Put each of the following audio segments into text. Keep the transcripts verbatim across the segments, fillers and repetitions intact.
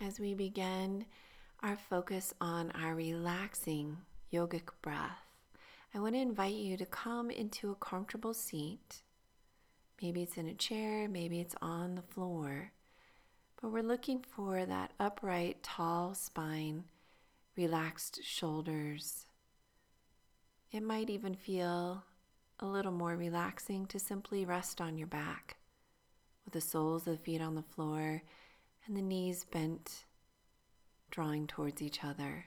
As we begin our focus on our relaxing yogic breath, I want to invite you to come into a comfortable seat. Maybe it's in a chair, maybe it's on the floor, but we're looking for that upright, tall spine, relaxed shoulders. It might even feel a little more relaxing to simply rest on your back with the soles of the feet on the floor and the knees bent, drawing towards each other.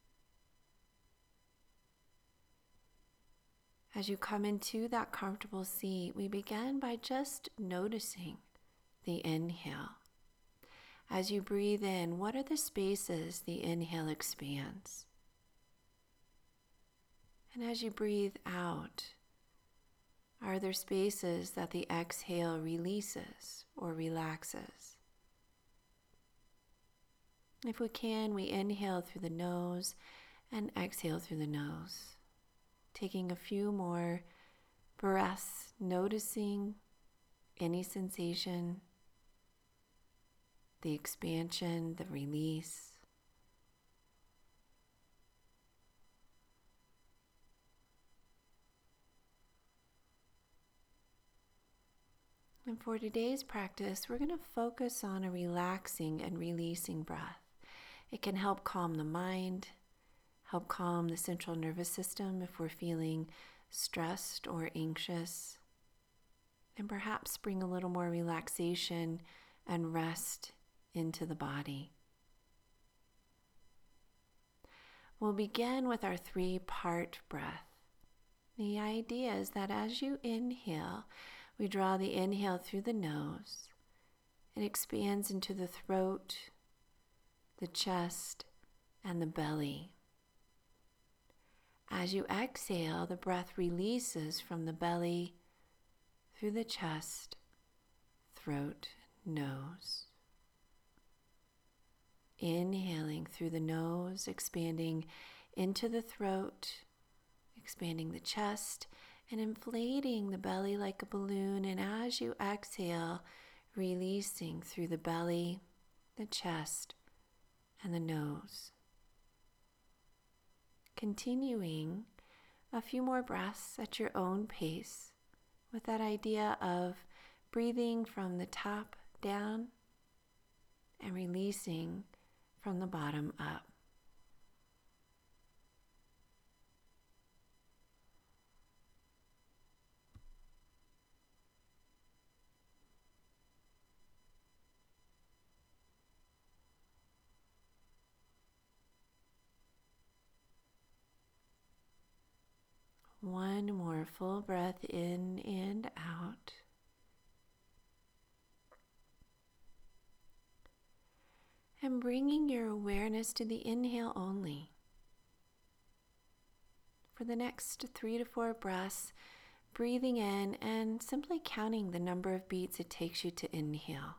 As you come into that comfortable seat, we begin by just noticing the inhale. As you breathe in, what are the spaces the inhale expands? And as you breathe out, are there spaces that the exhale releases or relaxes? If we can, we inhale through the nose and exhale through the nose. Taking a few more breaths, noticing any sensation, the expansion, the release. And for today's practice, we're going to focus on a relaxing and releasing breath. It can help calm the mind, help calm the central nervous system if we're feeling stressed or anxious, and perhaps bring a little more relaxation and rest into the body. We'll begin with our three-part breath. The idea is that as you inhale, we draw the inhale through the nose. It expands into the throat, the chest, and the belly. As you exhale, the breath releases from the belly through the chest, throat, nose. Inhaling through the nose, expanding into the throat, expanding the chest, and inflating the belly like a balloon. And as you exhale, releasing through the belly, the chest, and the nose. Continuing a few more breaths at your own pace with that idea of breathing from the top down and releasing from the bottom up. One more full breath in and out. And bringing your awareness to the inhale only. For the next three to four breaths, breathing in and simply counting the number of beats it takes you to inhale.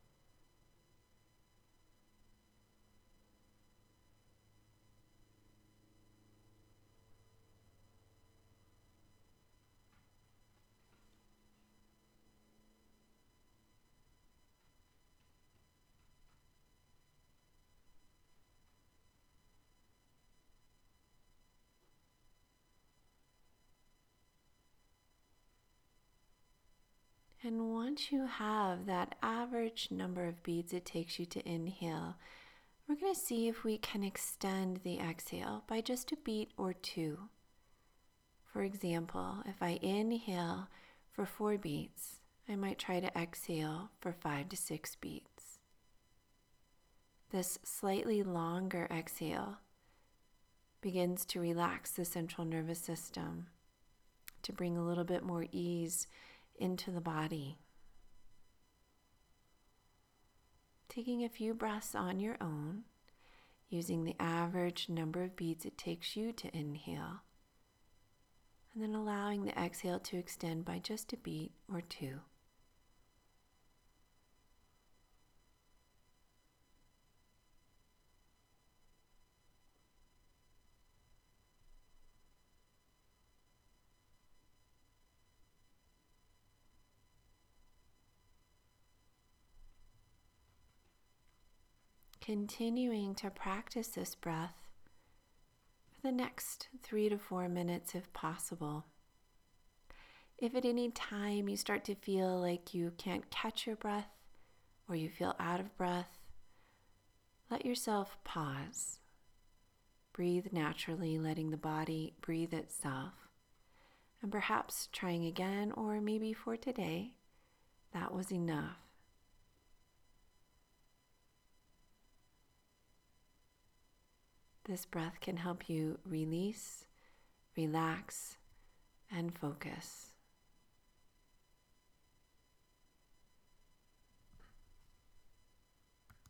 And once you have that average number of beats it takes you to inhale, we're going to see if we can extend the exhale by just a beat or two. For example, if I inhale for four beats, I might try to exhale for five to six beats. This slightly longer exhale begins to relax the central nervous system, to bring a little bit more ease into the body. Taking a few breaths on your own, using the average number of beats it takes you to inhale, and then allowing the exhale to extend by just a beat or two. continuing to practice this breath for the next three to four minutes if possible. If at any time you start to feel like you can't catch your breath or you feel out of breath, let yourself pause. Breathe naturally, letting the body breathe itself. And perhaps trying again, or maybe for today, that was enough. This breath can help you release, relax, and focus.